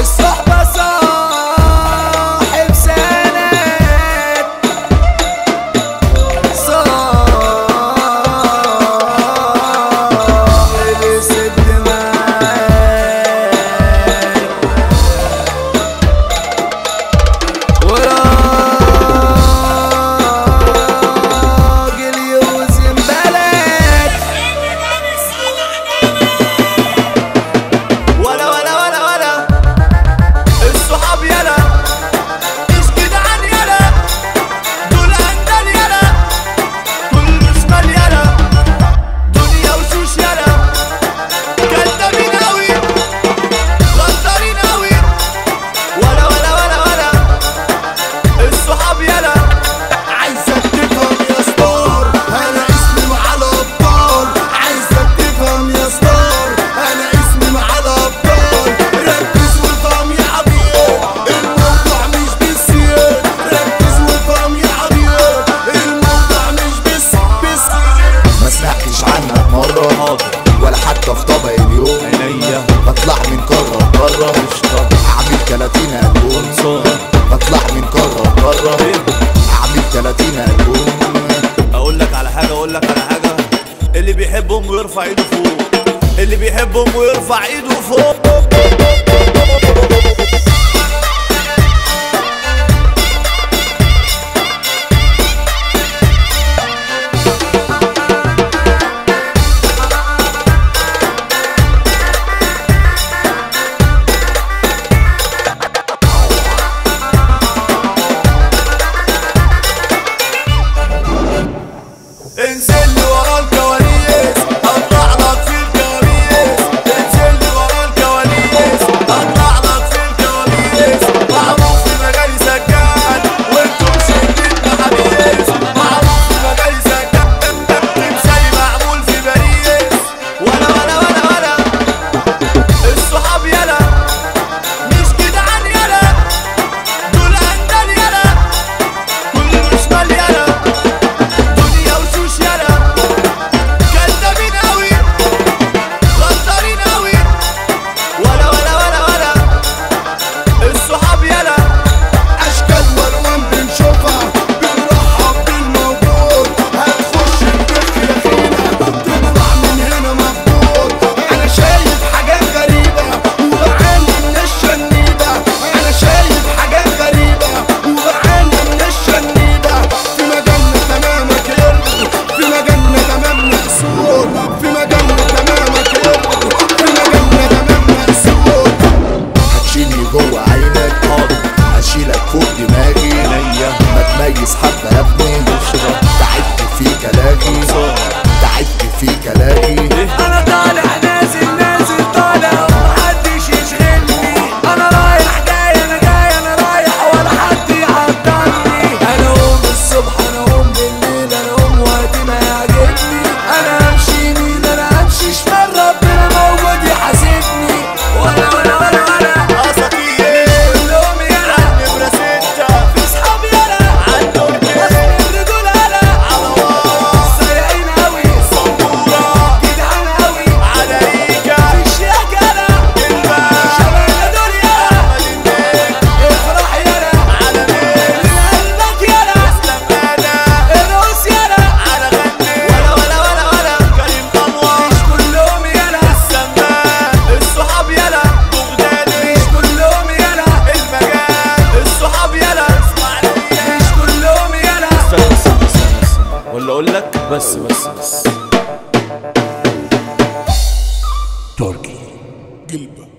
الصحبة صاحب سند صاحب الست وراجل يوزن بلد ولا الصحاب يلا مش جدعان يلا دول اندال يلا كل شمال يلا دنيا وشوش يلا كدابين اوي غدارين اوي ولا الصحاب يلا عايزك تفهم يا ستار انا اسمي مع الابطال. عايزك تفهم يا ستار انا اسمي مع الابطال. ركز وافهم يا عبيد الموضوع مش بالسياد. ركز وافهم يا عبيد الموضوع مش بس ما سمعتش عنك مرة ولا حتى في طبق اليوم. بطلع من قارة لقارة اعمل 30 ألبوم. بطلع من قارة لقارة اعمل 30 ألبوم. اقول لك على حاجة اللي بيحبهم ويرفع ايده فوق. اللي بيحبهم ويرفع ايده فوق. انزل لي ورا الكواليس اطلع لك في الكواليس. انزل لي ورا الكواليس اطلع لك في الكواليس. معروف في مجالي سكان وانتم شايفين حبيس. معروف في مجالي سكان تمثالي معمول في باريس. ولا الصحاب يلا مش جدعان يلا دول اندال يلا كل شمال يلا دنيا وشوش يلا كدابين اوي غدارين اوي ولا الصحاب يلا اشكال والوان بنشوفها بنرحب بالموجود. هتخش البيت يخينا تطلع من هنا مفقود. انا شايف حاجات غريبة وبعاني من الشنيدة. انا شايف حاجات غريبة وبعاني من الشنيدة. في مجالنا تمامك يرضي في مجالنا تمامنا سود. في مجالنا تمامك يرضي في مجالنا تمامنا سود. هتشيلني جوه عينك هشيلك فوق دماغي. ما تميز حبة يا ابني تعبت فيك الاقي. تعبت فيك الاقي. انا طالع نازل طالع ومحدش يشغلني. انا رايح جاي انا رايح ولا حد يعطلني. انا اقوم الصبح انا اقوم بالليل انا اقوم وقت ما يعجبني. انا امشي يمين انا امشي شمال ربنا موجود يحاسبني. ولا اساطير كلهم يلا نمرة 6 في صحاب يلا عندهم كده الرجولة يلا على واص سايقين اوي صبورة جدعان اوي على ريكا في الشياكة يلا كلمة شبابنا دول يلا مدينتك افرح يلا على مين من قلبك يلا اسلم انا الروس يلا على غني. ولا كريم انور مش كلهم يلا السمان. الصحاب يلا بغدادي مش كلهم يلا المجال. الصحاب يلا اسماعيلية مش كلهم يلا. استنى ولا اقول لك بس تركي قلبة.